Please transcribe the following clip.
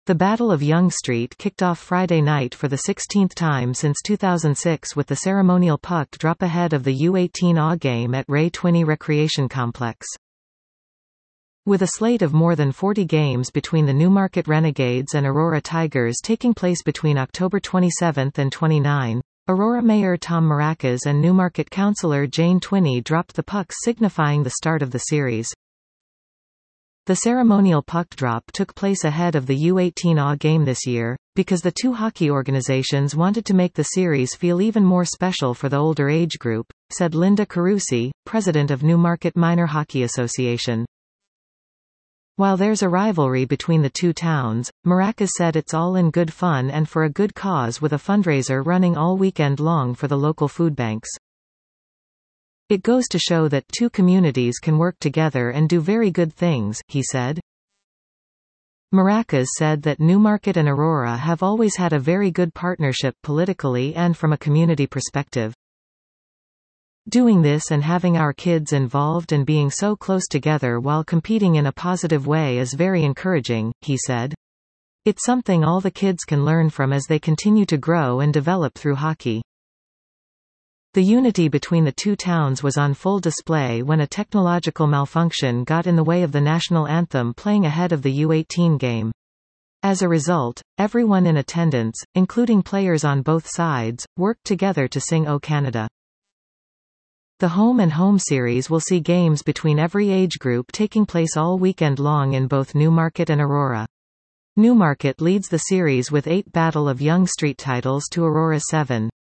The Battle of Yonge Street kicked off Friday night for the 16th time since 2006 with the ceremonial puck drop ahead of the U18A game at Ray Twinney Recreation Complex. With a slate of more than 40 games between the Newmarket Renegades and Aurora Tigers taking place between October 27 and 29, Aurora Mayor Tom Maracas and Newmarket Councillor Jane Twinney dropped the pucks signifying the start of the series. The ceremonial puck drop took place ahead of the U18A game this year, because the two hockey organizations wanted to make the series feel even more special for the older age group, said Linda Carusi, president of Newmarket Minor Hockey Association. While there's a rivalry between the two towns, Maracas said it's all in good fun and for a good cause with a fundraiser running all weekend long for the local food banks. It goes to show that two communities can work together and do very good things, he said. Maracas said that Newmarket and Aurora have always had a very good partnership politically and from a community perspective. Doing this and having our kids involved and being so close together while competing in a positive way is very encouraging, he said. It's something all the kids can learn from as they continue to grow and develop through hockey. The unity between the two towns was on full display when a technological malfunction got in the way of the national anthem playing ahead of the U18 game. As a result, everyone in attendance, including players on both sides, worked together to sing O Canada. The home and home series will see games between every age group taking place all weekend long in both Newmarket and Aurora. Newmarket leads the series with 8 Battle of Yonge Street titles to Aurora's 7.